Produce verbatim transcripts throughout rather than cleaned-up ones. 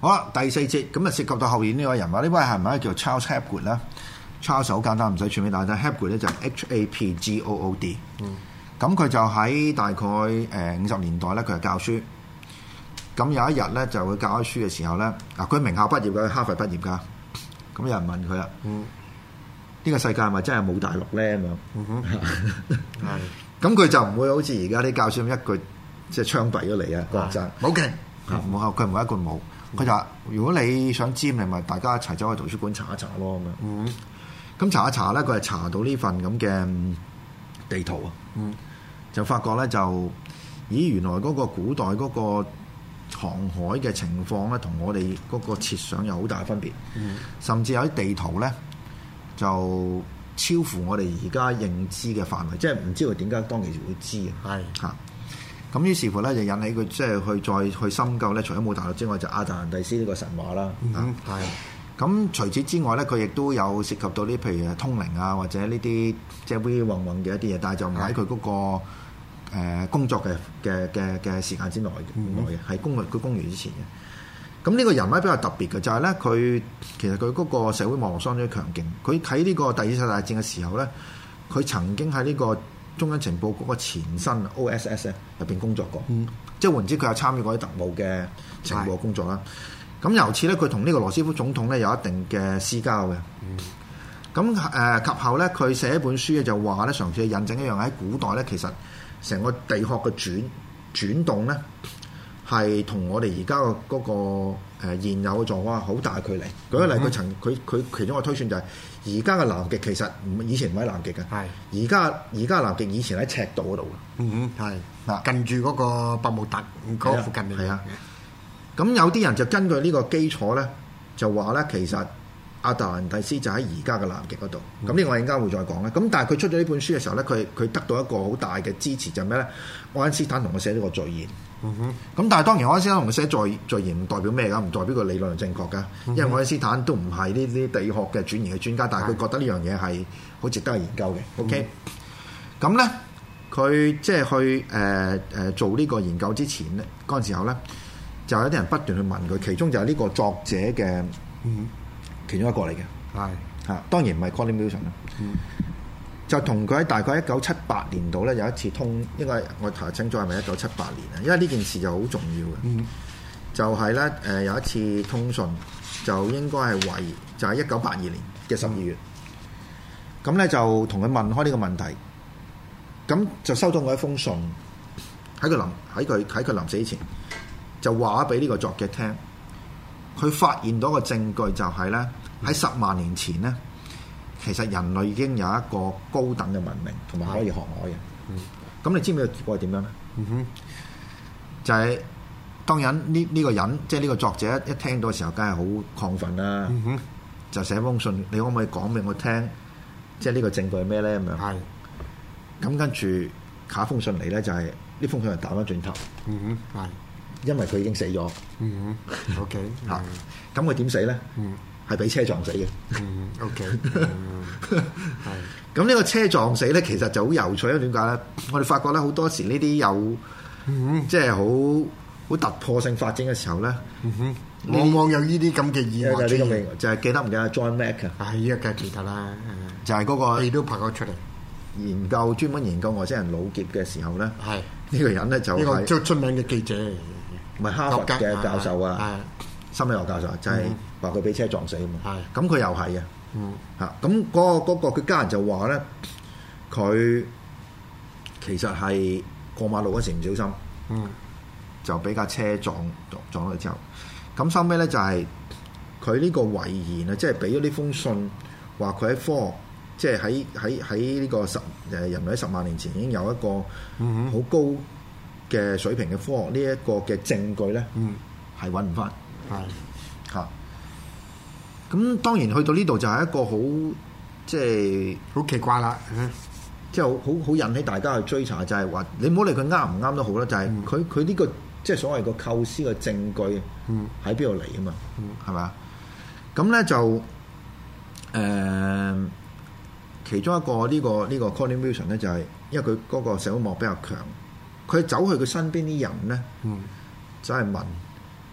好啦，第四節咁啊，涉及到後面呢位人物，呢位係咪叫 Charles Hapgood 咧？Charles 好簡單，唔使串俾大家睇。Hapgood 咧就係 H A P G O O D。嗯。咁佢就喺大概誒五十年代咧，佢係教書。咁有一日咧，就佢教開書嘅時候咧，嗱佢名校畢業嘅，哈佛畢業㗎。咁有人問佢啦：嗯，呢個世界係咪真係冇大陸咧？咁樣。嗯哼。係。咁佢就唔會好似而家啲教書咁一句即係槍斃咗嚟啊！個學生冇嘅，冇佢唔係一句冇。佢就話：如果你想知，你咪大家一齊走去圖書館查一查咯咁樣。嗯。咁查一查咧，佢係查到呢份咁嘅地圖啊。嗯。就發覺咧，就咦原來嗰個古代嗰個航海嘅情況咧，同我哋嗰個設想有好大分別。嗯。甚至有啲地圖咧，就超乎我哋而家認知嘅範圍，即係唔知道點解當其時會知啊。係嚇。咁於是乎咧，就引起佢即係去再去深究咧，除咗冇大陸之外，就亞特蘭蒂斯呢個神話啦。嗯，係。咁除此之外咧，佢亦都有涉及到啲譬如通靈啊，或者呢啲即係 we 混混嘅一啲嘢，但係就唔喺佢嗰個誒工作嘅嘅嘅嘅時間之內嘅，係、嗯、公佢公元之前嘅。咁呢個人物比較特別嘅就係咧，佢其實佢嗰個社會網絡相當強勁。佢喺呢個第二次世界大戰嘅時候咧，佢曾經喺呢個中央情報嗰個前身 O S S 咧入邊工作過，嗯、即係換言之，佢有參與過啲特務嘅情報工作啦。咁由此咧，佢同呢個羅斯福總統咧有一定嘅私交嘅。咁誒、嗯、及後咧，佢寫一本書咧就話咧，嘗試去印證一樣喺古代咧，其實成個地殼嘅轉轉動咧係同我哋而家嘅嗰個誒現有嘅狀況好大距離。舉個例，佢曾佢佢其中一個推算就係而家嘅南極其實唔以前唔喺南極嘅，係而家而家南極以前喺赤道嗰度嘅。嗯哼，係嗱近住嗰個百慕達嗰附近嘅。係啊。咁有啲人就根據呢個基礎咧，就話咧其實亞特蘭蒂斯就喺而家嘅南極嗰度。咁呢個我陣間會再講啦。咁但係佢出咗呢本書嘅時候咧，佢佢得到一個好大嘅支持，就係咩咧？愛因斯坦同佢寫呢個序言。嗯哼。咁但係當然愛因斯坦同佢寫序序言唔代表咩㗎？唔代表個理論係正確㗎。因為愛因斯坦都唔係呢啲地殼嘅轉移嘅專家，但係佢覺得呢樣嘢係好值得去研究嘅。OK。咁咧，佢即係去誒誒、呃呃、做呢個研究之前咧，嗰陣時候咧。就有啲人不斷去問佢，其中就係呢個作者嘅其中一個嚟嘅，係嚇，當然唔係 Colin Wilson 啦。就同佢喺大概一九七八年度咧有一次通，應該我查清楚係咪一九七八年啊？因為呢件事就好重要嘅，嗯、就係咧誒有一次通訊，就應該係為就係一九八二年嘅十二月，咁咧、嗯、就同佢問開呢個問題，咁就收到我一封信喺佢臨喺佢喺佢臨死之前。就話俾呢個作者聽，佢發現到個證據就係咧喺十萬年前咧，其實人類已經有一個高等嘅文明同埋可以航海嘅。咁、嗯、你知唔知個結果係點樣咧？嗯、哼就係、是、當然呢呢、呢個人即係呢個作者一聽到嘅時候，梗係好亢奮啦。嗯、哼就寫封信，你可唔可以講俾我聽？即係呢個證據係咩咧？咁樣。係。咁跟住下一封信嚟咧，就係、是、呢封信係打翻轉頭。嗯哼，係。因為佢已經死咗，嗯 ，OK，嚇，咁佢點死咧？嗯，係俾車撞死嘅，嗯，OK，係，咁呢個車撞死咧，其實就好有趣，因為點解咧？我哋發覺咧，好多時呢啲有，即係好好突破性發展嘅時候咧，往往有呢啲咁嘅意外出現，就係記得唔記得 John Mack 啊？係依個梗係記得啦，就係嗰個，你都拍咗出嚟，研究專門研究外星人腦劫嘅時候咧，係呢個人咧就係一個最出名嘅記者。唔係哈佛嘅教授啊，心理學教授就係話佢俾車撞死啊嘛。咁佢又係啊，嚇咁嗰個嗰個佢家人就話咧，佢其實係過馬路嗰時唔小心，嗯、就俾架車撞撞咗之後，咁收尾咧就係佢呢個遺言啊，即係俾咗呢封信，話佢喺科學，即係喺喺喺呢個十誒人類喺十萬年前已經有一個好高嘅水平嘅科學呢一個嘅證據咧，係揾唔翻，係嚇。咁當然去到呢度就係一個好即係好奇怪啦，即係好好好引起大家去追查，就係、是、話你唔好理佢啱唔啱都好啦，就係佢佢呢個即係所謂個構思嘅證據喺邊度嚟啊嘛，係咪啊？咁咧就誒、呃、其中一個呢、這個呢、這個 Colin Wilson 咧就係、是、因為佢嗰個社會網比較強。佢走去佢身邊啲人咧，嗯、就係問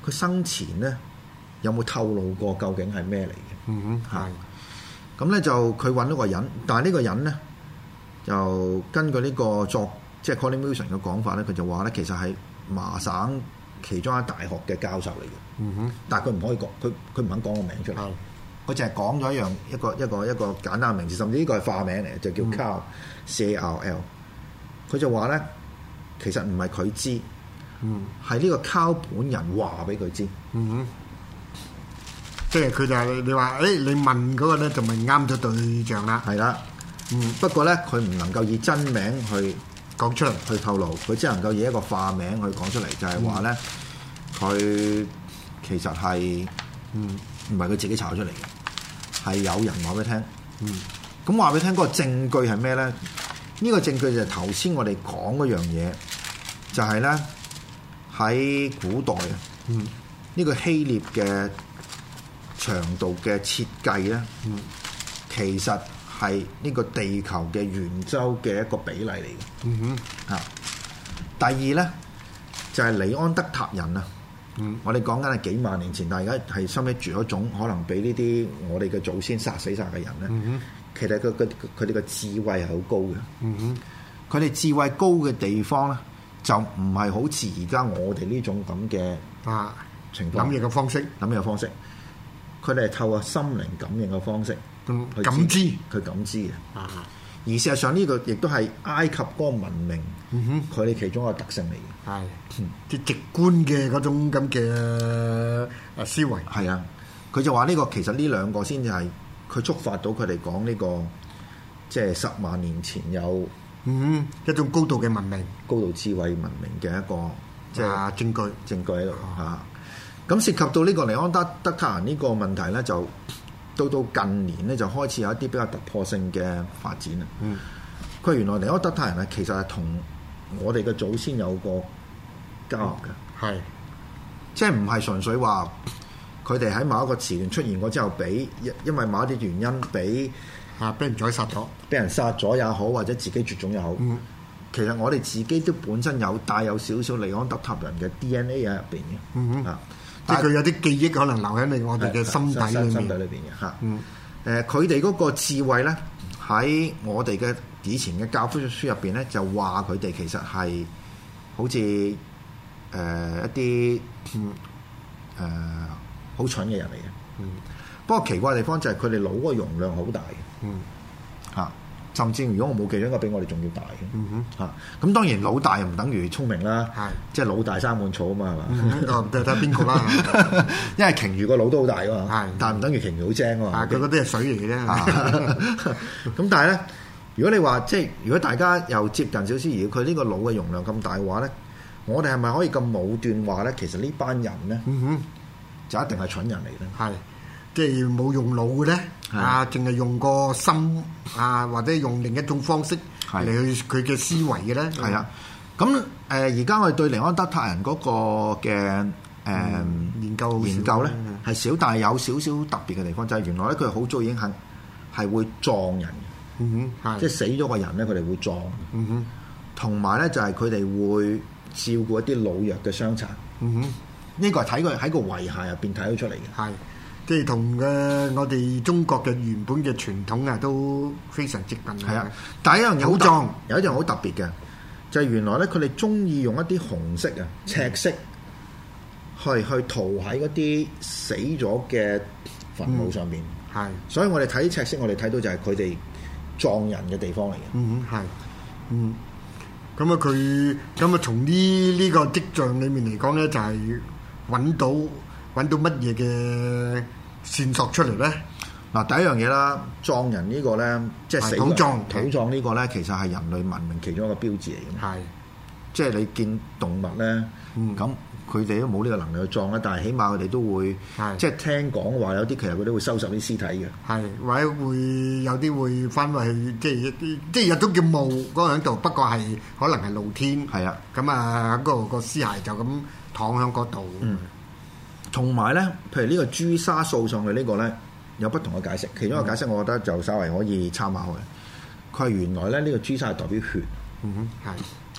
佢生前咧有冇透露過究竟係咩嚟嘅？ 嗯哼，係。 咁咧就佢揾到個人，但係呢個人咧就根據呢個作即係 Colin Wilson 嘅講法咧，佢就話咧其實係麻省其中一大學嘅教授嚟嘅。 嗯哼， 但係佢唔可以講，佢佢唔肯講個名出嚟。佢淨係講咗一樣一個一個一個簡單嘅名字，甚至呢個係化名嚟嘅，就叫 Carl、嗯、C A R L。佢就話咧，其實唔係佢知，嗯，係呢個 Carl 本人話俾佢知。 嗯哼。即係佢就係你話，誒你問嗰個咧就咪啱咗對象啦。係啦， 嗯。不過咧，佢唔能夠以真名去講出嚟， 去透露，佢只能夠以一個化名去講出嚟，就係話咧，佢其實係嗯唔係佢自己炒出嚟嘅，係有人話俾佢聽。嗯。咁話俾佢聽嗰個證據係咩咧？呢個證據就係頭先我哋講嗰樣嘢，就係咧喺古代啊，嗯，呢個希臘嘅長度嘅設計咧，嗯，其實係呢個地球嘅圓周嘅一個比例嚟嘅。嗯哼，啊，第二咧就係、是、尼安德塔人啊。嗯，我哋講緊係幾萬年前，但係而家係收尾住咗種可能俾呢啲我哋嘅祖先殺死晒嘅人咧。嗯哼，其實佢佢佢哋嘅智慧係好高嘅。嗯哼，佢哋智慧高嘅地方咧，就唔係好似而家我哋呢種咁嘅啊情況， 諗嘢嘅方式， 諗嘢嘅方式。佢哋係透過心靈感應嘅方式， 嗯，感知， 佢感知嘅。啊，而事實上呢個亦都係埃及嗰個文明，嗯哼，佢哋其中一個特性嚟嘅。係， 即係直觀嘅嗰種咁嘅誒思維。 係啊，佢就話呢個其實呢兩個先至係佢觸發到佢哋講呢個，即係十萬年前有嗯一種高度嘅文明、 高度智慧文明嘅一個即係證據， 證據喺度嚇。咁涉及到呢個尼安德德塔人呢個問題咧，就到到近年咧就開始有一啲比較突破性嘅發展啦。嗯，佢原來尼安德塔人咧其實係同我哋嘅祖先有個交合嘅，係、嗯，即係唔係純粹話佢哋喺某一個時段出現過之後，俾因為某一啲原因俾啊俾人宰殺咗， 俾人殺咗也好，或者自己絕種也好。嗯，其實我哋自己都本身有帶有少少尼安德塔人嘅 D N A 喺入邊嘅。嗯啊。 即係佢有啲記憶可能留喺你我哋嘅心底裏面， 心底裏邊嘅嚇。嗯，誒佢哋嗰個智慧咧，喺我哋嘅以前嘅教科書入邊咧，就話佢哋其實係好似誒、呃、一啲誒好蠢嘅人嚟嘅。嗯，不過奇怪嘅地方就係佢哋腦嗰個容量好大嘅。嗯，嚇、啊。甚至如果我冇記錯，應該比我哋仲要大嘅。嗯哼，嚇、啊、咁當然老大又唔等於聰明啦。係，即係老大生滿草啊嘛，係嘛？ 嗯，睇睇邊個啦。 因為鯨魚個腦都好大噶嘛。係，但係唔等於鯨魚好精啊嘛。 佢嗰啲係水嚟嘅啫。 咁但係咧，如果你話即係如果大家又接近少少，而佢呢個腦嘅容量咁大嘅話咧，我哋係咪可以咁武斷話咧？其實呢班人咧，嗯哼，就一定係蠢人嚟咧。係。 即係冇用腦嘅咧，啊，淨係用個心啊，或者用另一種方式嚟去佢嘅思維嘅咧。 係啊，咁誒而家我哋對尼安德塔人嗰個嘅誒、呃嗯、研究研究咧係少，但係有少少特別嘅地方，就係、是、原來咧佢好早已經係係會撞人嘅，嗯哼，即係死咗個人咧，佢哋會撞，嗯哼，同埋咧就係佢哋會照顧一啲老弱嘅傷殘，嗯哼，呢個係睇佢喺個遺骸入邊睇到出嚟嘅，係。 即係同嘅我哋中國嘅原本嘅傳統啊，都非常接近。係啊， 但係一樣嘢好壯，有一樣好特別嘅，就係、是、原來咧佢哋中意用一啲紅色啊、赤色，去去塗喺嗰啲死咗嘅墳墓上邊。係、嗯，所以我哋睇赤色，我哋睇到就係佢哋撞人嘅地方嚟嘅。 嗯，係，嗯，咁啊佢咁啊從呢呢個跡象裡面嚟講咧，就係揾到。揾到乜嘢嘅線索出嚟咧？ 嗱，第一樣嘢啦，撞人呢個咧，即係死土葬， 土葬呢個咧，其實係人類文明其中一個標誌嚟嘅。係，即係你見動物咧，咁佢哋都冇呢個能力去葬咧，但係起碼佢哋都會，即係聽講話有啲其實佢都會收拾啲屍體嘅。係，或者會有啲會翻去，即係一啲即係有種叫墓嗰個喺度，不過係可能係露天。係啊，咁啊，嗰個個屍骸就咁躺喺嗰度。嗯。同埋咧，譬如呢個朱砂掃上去呢個咧，有不同嘅解釋。其中一個解釋，我覺得就稍為可以參考嘅。佢係原來咧呢個朱砂係代表血。嗯哼，係。啊，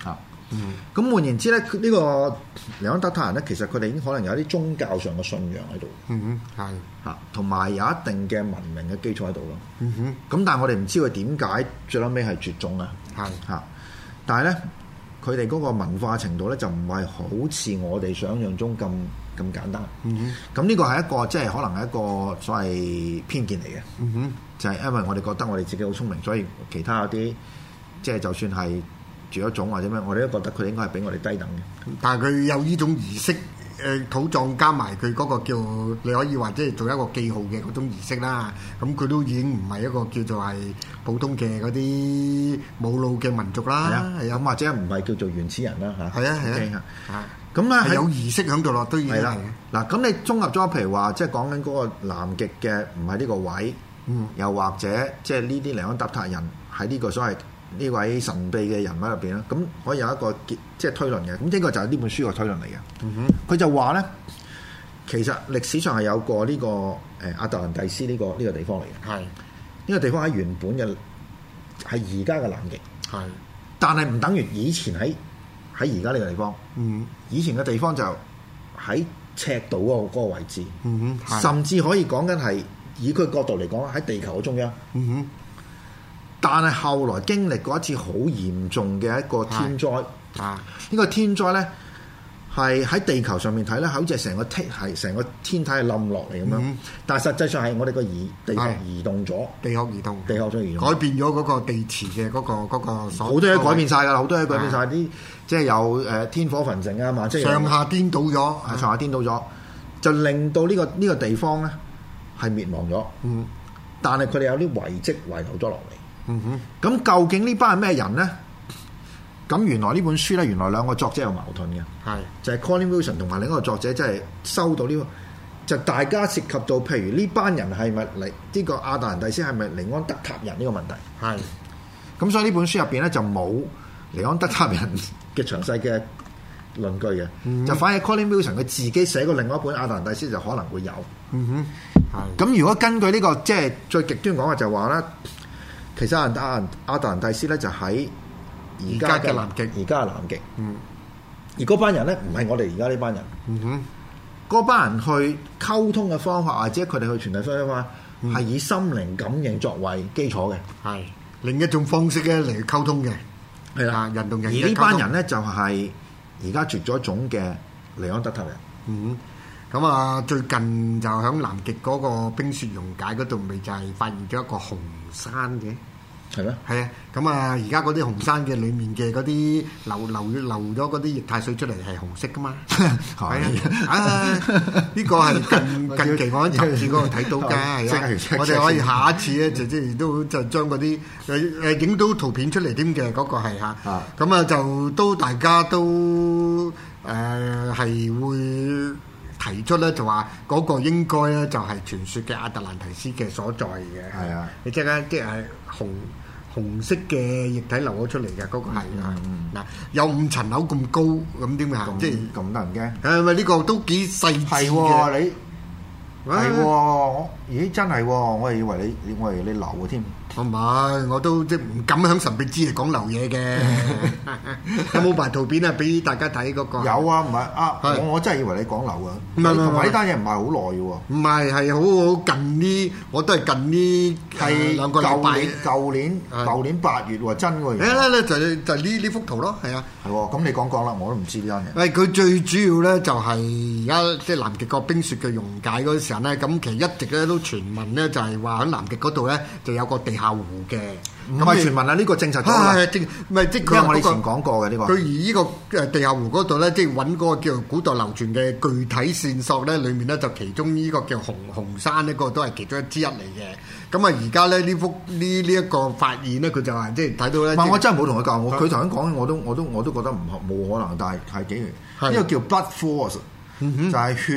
咁、嗯、換言之咧，呢、呢個尼安德塔人咧，其實佢哋已經可能有啲宗教上嘅信仰喺度。 嗯哼，係嚇，同埋有一定嘅文明嘅基礎喺度咯。 嗯哼， 咁但係我哋唔知佢點解最撚尾係絕種啊。 係嚇，但係咧，佢哋嗰個文化程度咧就唔係好似我哋想象中咁咁簡單。 嗯哼， 咁呢個係一個即係可能係一個所謂偏見嚟嘅。 嗯哼， 就係因為我哋覺得我哋自己好聰明，所以其他有啲即係就算係絕咗種或者咩，我哋都覺得佢應該係比我哋低等嘅。 但係佢有呢種儀式，誒土葬加埋佢嗰個叫你可以話即係做一個記號嘅嗰種儀式啦。咁佢都已經唔係一個叫做係普通嘅嗰啲冇腦嘅民族啦。 係啊，係啊，咁或者唔係叫做原始人啦嚇。 係啊係啊， 啊咁咧係有儀式喺度咯，都已經係。 嗱，咁你綜合咗譬如話，即係講緊嗰個南極嘅唔係呢個位， 嗯， 又或者即係呢啲尼安德塔人喺呢個所謂呢位神秘嘅人物入邊咧，咁可以有一個結即係推論嘅。咁呢個就係呢本書嘅推論嚟嘅。嗯哼，佢就話咧，其實歷史上係有過呢個誒亞特蘭蒂斯呢個呢個地方嚟嘅。係呢個地方喺原本嘅係而家嘅南極。係，但係唔等於以前喺喺而家呢個地方。嗯，以前嘅地方就喺赤道嗰個嗰個位置。嗯哼，甚至可以講緊係以佢角度嚟講喺地球嘅中央。嗯哼。但係後來經歷過一次好嚴重嘅一個天災，啊！呢個天災咧係喺地球上面睇咧，好似係成個天係成個天體係冧落嚟咁樣。嗯、但係實際上係我哋個移地殼移動咗，地殼移動，地殼咗移動，改變咗嗰個地磁嘅嗰、嗰個嗰、嗰個所。好多嘢改變晒㗎啦，好多嘢改變晒啲，即係有誒天火焚城啊嘛，即係上下顛倒咗，係上下顛倒咗，就令到呢、呢個呢、呢個地方咧係滅亡咗。嗯，但係佢哋有啲遺跡遺留咗落嚟。嗯哼，咁究竟呢班係咩人咧？咁原來呢本書咧，原來兩個作者有矛盾嘅，係就係 Colin Wilson 同埋另一個作者，即係收到呢、這個，就大家涉及到，譬如呢班人係咪嚟呢個亞特蘭蒂斯係咪尼安德塔人呢個問題？係，咁所以呢本書入邊咧就冇尼安德塔人嘅詳細嘅論據嘅，嗯、就反而 Colin Wilson 佢自己寫過另外一本亞特蘭蒂斯就可能會有。嗯哼，係。咁如果根據呢、這個即係最極端講嘅就話咧。其實亞亞亞特蘭蒂斯咧就喺而家嘅南極，而家嘅南極。嗯，而嗰班人咧唔係我哋而家呢班人。嗯哼，嗰班人去溝通嘅方法，或者佢哋去傳遞方法，係、嗯、以心靈感應作為基礎嘅。係另一種方式咧嚟溝通嘅。係啦，人同人。而呢班人咧就係而家絕咗種嘅尼安德塔人。嗯。咁啊，最近就喺南極嗰個冰雪溶解嗰度，咪就係發現咗一個紅山嘅，係咩？係啊，咁啊，而家嗰啲紅山嘅裡面嘅嗰啲流流流咗嗰啲液態水出嚟係紅色噶嘛？係啊，呢個係近近期我喺雜誌嗰度睇到㗎，係啊，我哋可以下一次咧就即係都就將嗰啲誒誒影到圖片出嚟添嘅，嗰個係嚇，咁啊就都大家都誒係會。提出咧就話嗰個應該咧就係傳說嘅亞特蘭蒂斯嘅所在嘅，係啊，你即係即係紅紅色嘅液體流咗出嚟嘅嗰個係啊，嗱有五層樓咁高咁點啊？即係咁得人驚？誒咪呢個都幾細緻嘅，你係喎，咦真係喎，我係以為你我係你流嘅添。我唔係，我都即係唔敢響神秘之嚟講流嘢嘅。有冇排圖片啊？俾大家睇嗰個。有啊，唔係啊，我我真係以為你講流啊。唔係唔係，同埋呢單嘢唔係好耐嘅喎。唔係，係好好近呢，我都係近呢係兩個禮拜。舊年舊年八月喎，真喎。誒咧就就呢呢幅圖咯，係啊。係喎，咁你講講啦，我都唔知呢單嘢。誒，佢最主要咧就係而家即係南極個冰雪嘅溶解嗰時候咧，咁其實一直咧都傳聞咧就係話喺南極嗰度咧就有個地下湖嘅，咁係傳聞啊！呢個證實咗啦，係正唔係即係佢我以前講過嘅呢個。佢而呢個誒地下湖嗰度咧，即係揾嗰個叫古代流傳嘅具體線索咧，裡面咧就其中呢個叫紅紅山呢個都係其中一之一嚟嘅。咁啊，而家咧呢幅呢呢一個發現咧，佢就話即係睇到咧。唔係，我真係冇同佢講，我佢頭先講，我都我都我都覺得唔冇可能，但係係幾呢個叫 blood force，就係血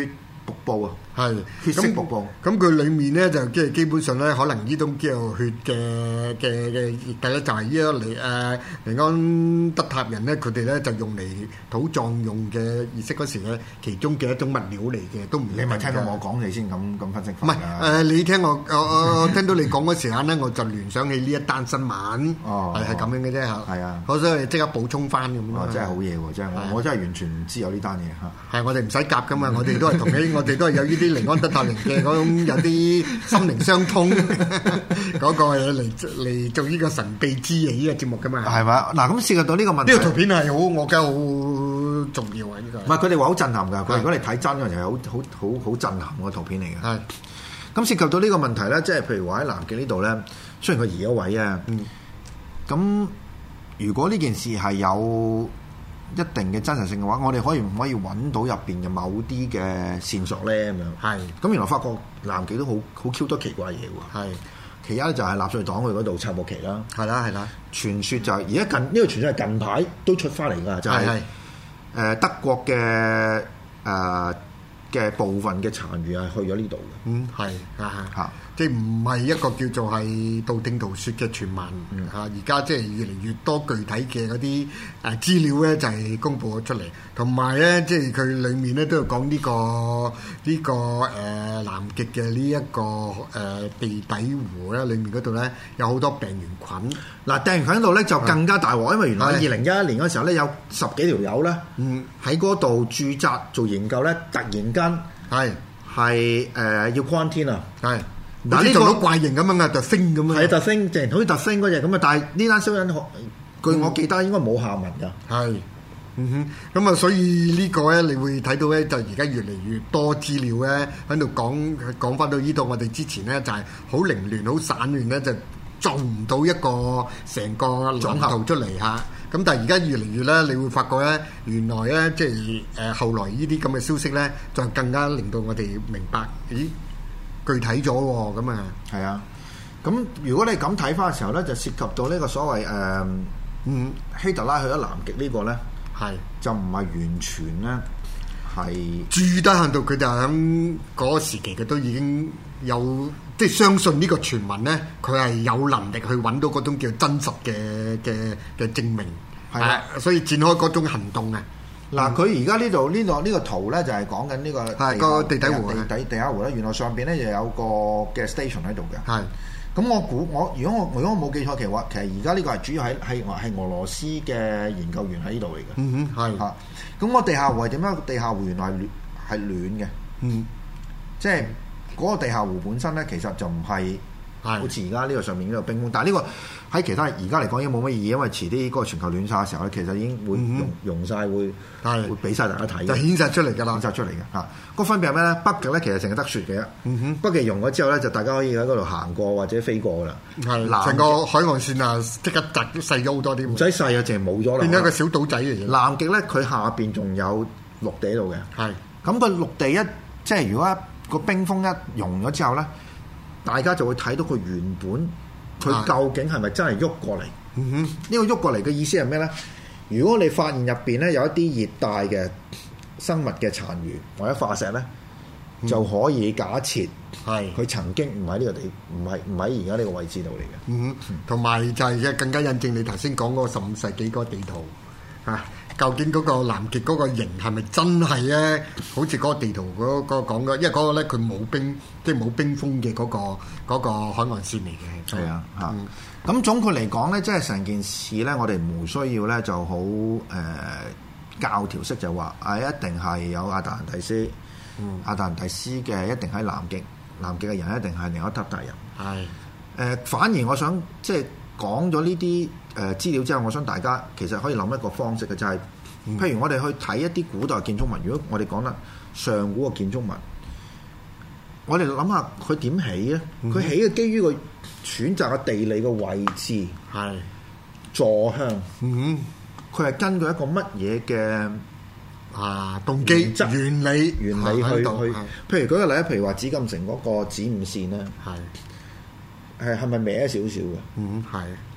瀑布啊， 係血色瀑布。 咁佢裡面咧就即係基本上咧，可能呢種叫做血嘅嘅嘅液體咧，就係呢一嚟誒尼安德塔人咧，佢哋咧就用嚟土葬用嘅儀式嗰時咧，其中嘅一種物料嚟嘅，都唔你咪聽到我講你先咁咁分析唔係誒？你聽我我我我聽到你講嗰時間咧，我就聯想起呢一單新聞， 哦， 係係咁樣嘅啫嚇。 係啊， 我所以即刻補充翻咁咯。 真係好嘢喎！真係我我真係完全唔知有呢單嘢嚇。 係我哋唔使夾噶嘛，我哋都係同你，我哋都係有呢啲尼安德塔人嘅嗰種有啲心靈相通嗰個嘢嚟嚟做呢個神秘之夜呢個節目噶嘛。 係嘛？嗱，咁涉及到呢個問題， 呢個圖片係好，我覺得好重要啊！呢個唔係佢哋話好震撼㗎。佢如果你睇真嗰陣係好好好好震撼個圖片嚟嘅。 係。 咁涉及到呢個問題咧，即係譬如話喺南極呢度咧，雖然佢移咗位啊，咁、嗯、如果呢件事係有一定嘅真實性嘅話，我哋可以唔可以揾到入邊嘅某啲嘅線索咧？咁樣係。咁原來發覺南極都好好 Q 多奇怪嘢喎。係。其一咧就係納粹黨佢嗰度插木旗啦。係啦係啦。傳說就係而家近呢、呢個傳說係近排都出翻嚟㗎，就係、是、誒、呃、德國嘅誒。呃嘅部分嘅殘餘係去咗呢度嘅， 嗯係啊嚇，即係唔係一個叫做係道聽途說嘅傳聞嚇，而家即係越嚟越多具體嘅嗰啲誒資料咧就係公佈咗出嚟，同埋咧即係佢裡面咧都有講呢個呢個誒南極嘅呢一個誒地底湖咧，裡面嗰度咧有好多病原菌。 嗱，病原菌嗰度咧就更加大鑊，因為原來二零一一年嗰時候咧有十幾條友咧，喺嗰度駐紮做研究咧，突然間係係誒要 quarantine啊，係嗱呢個怪形咁樣嘅特星咁樣，係特星，淨係好似特星嗰隻咁啊！但係呢單新聞據我記得應該冇下文㗎，係嗯哼，咁啊，所以呢個咧，你會睇到咧，就而家越嚟越多資料咧喺度講講翻到呢度，我哋之前咧就係好零亂、好散亂咧就。做唔到一個成個總圖出嚟嚇，咁但係而家越嚟越咧，你會發覺咧，原來咧即係誒後來呢啲咁嘅消息咧，就更加令到我哋明白，咦，具體咗喎咁啊！係啊，咁如果你咁睇翻嘅時候咧，就涉及到呢個所謂誒、呃、嗯希特拉去咗南極個呢個咧，係就唔係完全咧係住得喺度，佢就喺嗰個時期佢都已經有。即係相信呢個傳聞咧，佢係有能力去揾到嗰種叫真實嘅嘅嘅證明，係啊，所以展開嗰種行動啊！嗱、嗯，佢而家呢度呢度呢個圖咧就係講緊呢個係個地底湖地底地下湖咧，原來上邊咧又有個嘅 station 喺度嘅。係，咁我估我如果我如果我冇記錯嘅話，其實而家呢個係主要係係係俄羅斯嘅研究員喺呢度嚟嘅。嗯哼，係嚇。咁我地下湖係點樣？地下湖原來係暖係暖嘅。嗯，即係。嗰個地下湖本身咧，其實就唔係好似而家呢個上面呢個冰封，但係呢個喺其他而家嚟講已經冇乜意義，因為遲啲嗰個全球暖化嘅時候咧，其實已經會溶溶曬，會會俾晒大家睇，就顯曬出嚟㗎啦，顯曬出嚟嘅嚇。個分別係咩咧？北極咧其實淨係得雪嘅，嗯哼，北極溶咗之後咧，就大家可以喺嗰度行過或者飛過㗎啦。係，成個海岸線啊，即刻窄細咗好多啲，唔使細啊，淨係冇咗啦，變咗一個小島仔嚟嘅。南極咧，佢下邊仲有陸地喺度嘅，係。咁個陸地一即係如果個冰封一溶咗之後咧，大家就會睇到佢原本佢究竟係咪真係喐過嚟？嗯哼，呢個喐過嚟嘅意思係咩咧？如果你發現入邊咧有一啲熱帶嘅生物嘅殘餘或者化石咧，嗯、就可以假設係佢曾經唔喺呢個地，唔係唔喺而家呢個位置度嚟嘅。嗯哼，同埋就係更加印證你頭先講嗰個十五世紀嗰個地圖嚇。啊究竟嗰個南極嗰個形係咪真係咧？好似嗰個地圖嗰嗰個講嘅，因為嗰個咧佢冇冰，即係冇冰封嘅嗰個嗰個海岸線嚟嘅。係啊，嚇、嗯！咁總括嚟講咧，即係成件事咧，我哋唔需要咧就好誒、呃、教條式就話啊，一定係有亞特蘭蒂斯，嗯、亞特蘭蒂斯嘅一定喺南極，南極嘅人一定係尼安德特人。係誒、呃，反而我想即係。講咗呢啲誒資料之後，我想大家其實可以諗一個方式嘅，就係、是，譬如我哋去睇一啲古代建築物，如果我哋講得上古嘅建築物，我哋諗下佢點起咧？佢起嘅基於個選擇嘅地理嘅位置，係坐向，嗯，佢係根據一個乜嘢嘅啊動機、原則、原理、原理去去，譬如舉個例，譬如話紫禁城嗰個子午線咧，係。誒係咪歪少少嘅？嗯，係。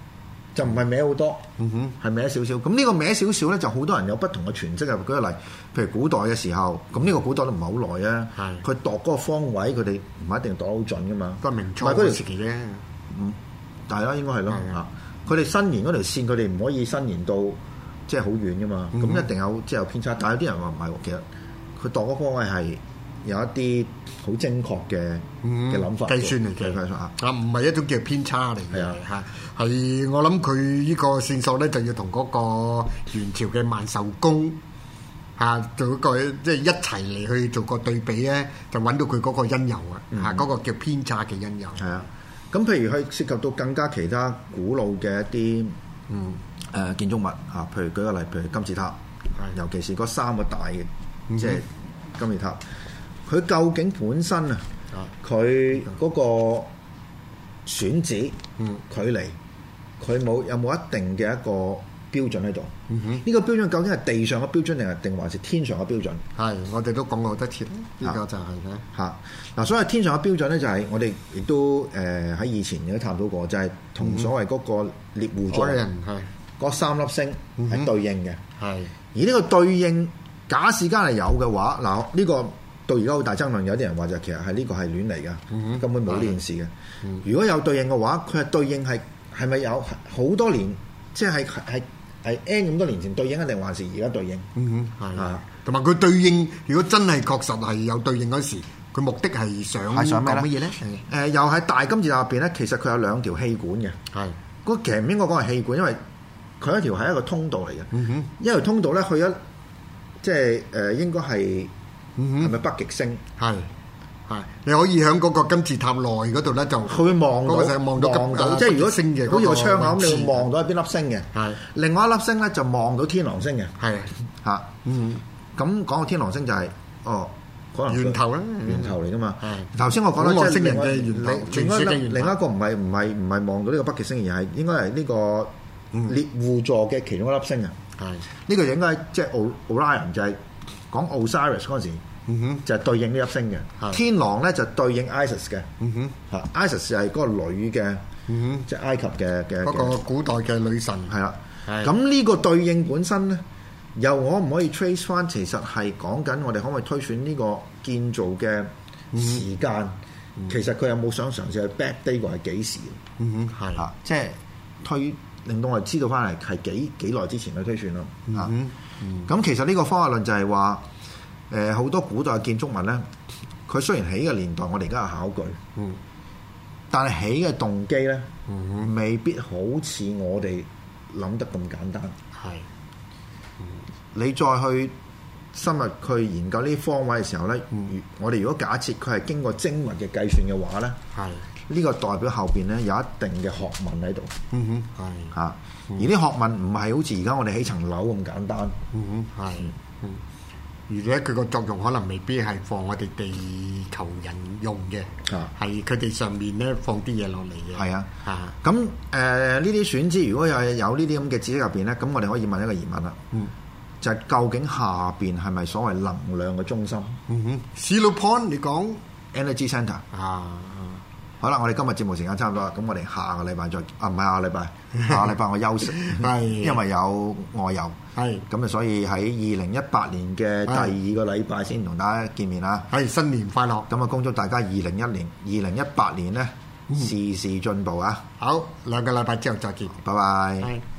就唔係歪好多， 嗯哼， 係歪少少。咁呢個歪少少咧，就好多人有不同嘅詮釋啊。舉個例，譬如古代嘅時候，咁呢個古代都唔係好耐啊。 係佢度嗰個方位，佢哋唔係一定度得好準噶嘛。 都係明初嗰條時期啫。 嗯，係啦，應該係咯係啊嚇。佢哋伸延嗰條線，佢哋唔可以伸延到即係好遠噶嘛。咁、 嗯一定有即係有偏差。但係有啲人話唔係喎，其實佢度嗰個方位係有一啲好精確嘅嘅諗法計算嚟嘅， 計算啊。 啊唔係一種叫偏差嚟嘅係啊嚇，係我諗佢呢個線索咧就要同嗰個元朝嘅萬壽宮嚇做一個即係一齊嚟去做個對比咧，就揾到佢嗰個因由啊嚇，嗰、個叫偏差嘅因由。 係啊，咁譬如佢涉及到更加其他古老嘅一啲嗯誒、呃、建築物啊，譬如舉個例，譬如金字塔，尤其是嗰三個大嘅， 嗯即係金字塔，佢究竟本身啊，佢嗰個選址、 嗯距離，佢冇有冇一定嘅一個標準喺度？ 嗯哼， 呢個標準究竟係地上嘅標準定係定還是天上嘅標準？ 係我哋都講過好多次，呢、個就係咧嚇嗱，所謂天上嘅標準咧，就係我哋亦都誒喺、呃、以前亦都探討過，就係、是、同所謂嗰個獵戶座人係嗰三粒星係對應嘅。 係而呢個對應假使間係有嘅話，嗱、這、呢個到而家好大爭論，有啲人話就其實係呢個係亂嚟嘅， 嗯、 根本冇呢件事嘅。 嗯、 如果有對應嘅話，佢係對應係係咪有好多年，即係係係 N 咁多年前對應，定還是而家對應？ 嗯哼，係啊， 同埋佢對應，如果真係確實係有對應嗰時，佢目的係想係想咩講乜嘢咧？ 誒、呃，又喺大金字塔入邊咧，其實佢有兩條氣管嘅。 係嗰其實唔應該講係氣管，因為佢一條係一個通道嚟嘅。 嗯哼， 一條通道咧，去一即係誒、呃，應該係嗯係咪北極星？ 係係，你可以喺嗰個金字塔內嗰度咧，就佢會望到嗰個就係望到望到， 金即係如果星嘅， 好似個窗口咁， 位置你會望到係邊粒星嘅。 係另外一粒星咧就望到天狼星嘅。 係嚇， 嗯咁講到天狼星就係、哦，可能源頭啦， 源頭嚟噶嘛。 係頭先我講啦， 外星人即係另外嘅源頭另另外傳說嘅源頭另一個唔係唔係唔係望到呢個北極星，而係應該係呢個獵戶座嘅其中一粒星啊。 係呢個就應該即係 Orion 就係講 Osiris 嗰陣時。 嗯哼， 就係對應呢粒星嘅。 係天狼咧就對應 Isis 嘅。 嗯哼， 嚇 Isis 係嗰個女嘅， 嗯哼， 即係埃及嘅嘅嗰個古代嘅女神係啦。 係咁呢個對應本身咧，又可唔可以 trace 翻？其實係講緊我哋可唔可以推算呢個建造嘅時間？其實佢有冇想嘗試去 back date 過係幾時？ 嗯哼，係嚇，即係推令到我哋知道翻嚟係幾幾耐之前去推算咯。嚇，咁其實呢個方法論就係話。誒好、呃、多古代嘅建築物咧，佢雖然起嘅年代我哋而家有考據， 嗯， 但係起嘅動機咧， 嗯、 未必好似我哋諗得咁簡單。 係， 嗯、你再去深入去研究呢啲方位嘅時候咧，嗯、我哋如果假設佢係經過精密嘅計算嘅話咧，係呢個代表後邊咧有一定嘅學問喺度。 嗯哼，係嚇，而啲學問唔係好似而家我哋起層樓咁簡單。 嗯哼，係，嗯。而且佢個作用可能未必係放我哋地球人用嘅，係佢哋上面咧放啲嘢落嚟嘅。 係啊， 嚇咁誒呢啲選址，如果有有呢啲咁嘅知識入邊咧，咁我哋可以問一個疑問啦。嗯，就係究竟下邊係咪所謂能量嘅中心？ 嗯哼 Zero Point 你講 Energy Centre 啊。 好啦，我哋今日節目時間差唔多啦，咁我哋下個禮拜再啊，唔係下個禮拜，下個禮拜我休息，係因為有外遊，係咁啊，所以喺二零一八年嘅第二個禮拜先同大家見面啦。 係新年快樂！ 咁啊，恭祝大家二零一年、二零一八年咧事事進步啊！ 好，兩個禮拜之後再見， 拜拜。